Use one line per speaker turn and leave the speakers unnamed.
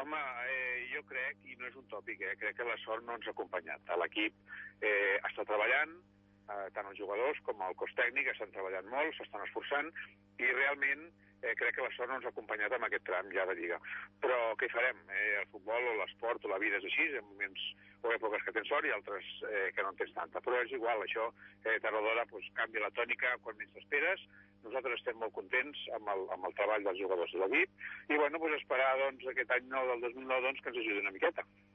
home, jo crec, i no és un tòpic, crec que la sort no ens ha acompanyat. L'equip està treballant, tant els jugadors com el cos tècnic estan treballant molt, s'estan esforçant, i realment crec que la sort no ens ha acompanyat en aquest tram ja de Lliga. Però què hi farem? El futbol o l'esport o la vida és així, en moments o èpoques que tens sort i altres que no en tens tanta. Però és igual, això tard o d'hora canvia la tònica quan menys t'esperes. Nosaltres estem molt contents amb el treball dels jugadors de l'equip i bueno, esperar aquest any nou del 2009 que ens ajudi una miqueta.